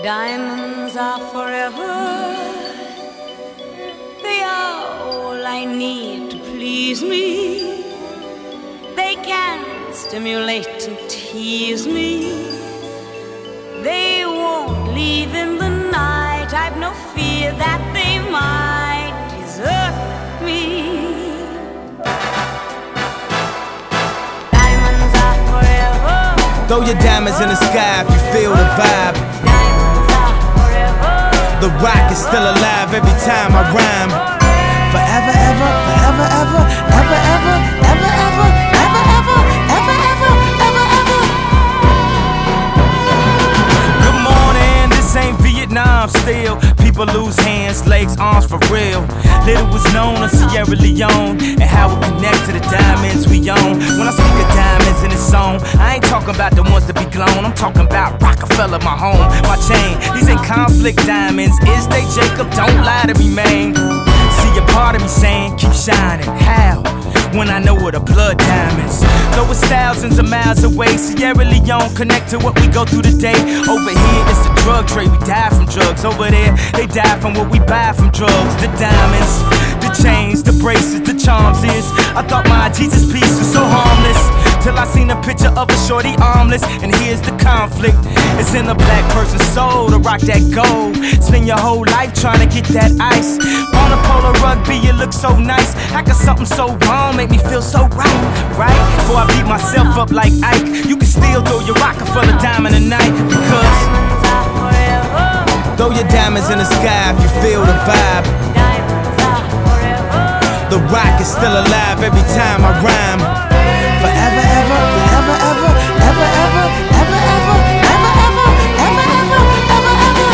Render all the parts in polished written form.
Diamonds are forever. They are all I need to please me. They can stimulate and tease me. They won't leave in the night. I've no fear that they might desert me. Diamonds are forever. Throw your diamonds in the sky if you feel the vibe. Diamonds are forever. The rock is still alive every time I rhyme. Forever, ever, forever, ever, ever, ever, ever, ever, ever, ever, ever, ever, ever, ever. Good morning, this ain't Vietnam still. People lose hands, legs, arms for real. Little was known of Sierra Leone and how it connect to the diamonds we own. When I speak of diamonds in this song, I ain't talking about the ones that be glown. I'm talking about Rockefeller, my home, my chain. These ain't conflict diamonds, is they, Jacob? Don't lie to me, man. See a part of me saying, keep shining. How? When I know what the blood diamonds. Though it's thousands of miles away, Sierra Leone connect to what we go through today. Over here, it's the drug trade, we die from drugs. Over there, they die from what we buy from drugs. The diamonds, the chains, the braces, the charms is. I thought my Jesus piece was so harmless, till I seen a picture of a shorty armless. And here's the conflict, it's in a black person's soul to rock that gold. Spend your whole life trying to get that ice. On a polo rugby, you look so nice. How could something so wrong make me feel so right, right? Before I beat myself up like Ike, you can still throw your Rockefeller diamond tonight. Because Diamonds are forever. throw your diamonds in the sky if you feel the vibe. Diamonds are forever. The rock is still alive every time I rhyme. Forever, ever, forever, ever, ever, ever, ever, ever, ever, ever, ever, ever, ever, ever.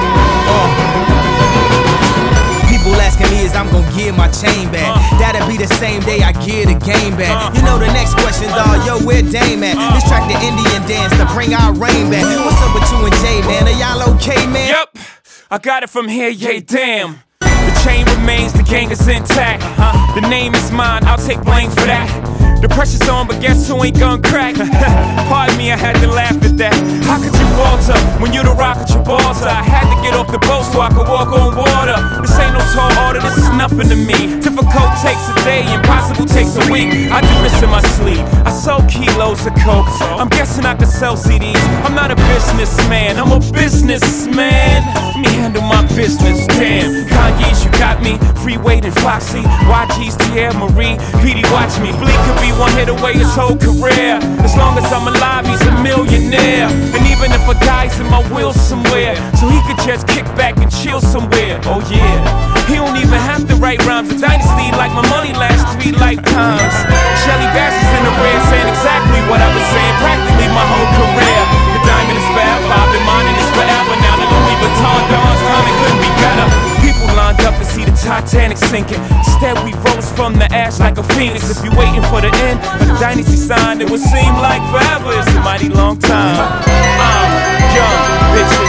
People asking me is I'm gonna give my chain back. That'll be the same day I give the game back. You know the next question, dawg, yo, where Dame at? This track the Indian dance to bring our rain back. What's up with you and Jay, man? Are y'all okay, man? Yep, I got it from here, yeah, damn. The chain remains, the gang is intact. The name is mine, I'll take blame for that. The pressure's on, but guess who ain't gonna crack? Pardon me, I had to laugh at that. How could you falter when you the rock at Gibraltar? I had to get off the boat so I could walk on water. This ain't no tall order, this is nothing to me. Difficult takes a day, impossible takes a week. I do this in my sleep, I sell kilos of coke. I'm guessing I could sell CDs. I'm not a businessman, I'm a businessman. Let me handle my business, damn. Kanye's, you got me, Freeway and Foxy, YG's, Thierry Marie, PD, watch me. Bleak could be one hit away his whole career. As long as I'm alive, he's a millionaire. And even if I die's in my will somewhere, so he could just kick back and chill somewhere. Oh yeah, he don't even have to write rhymes. A dynasty like my money lasts 3 lifetimes. Shelly Bass is in the red saying exactly what I was saying practically my whole career. The diamond is forever, I've been mining this forever. Now the Louis Vuitton Don's coming, couldn't be better. People lined up to see the Titanic sinking. Instead we rose from the ash like a phoenix. If you're waiting for the end of the dynasty sign, it would seem like forever. It's a mighty long time. Young bitches.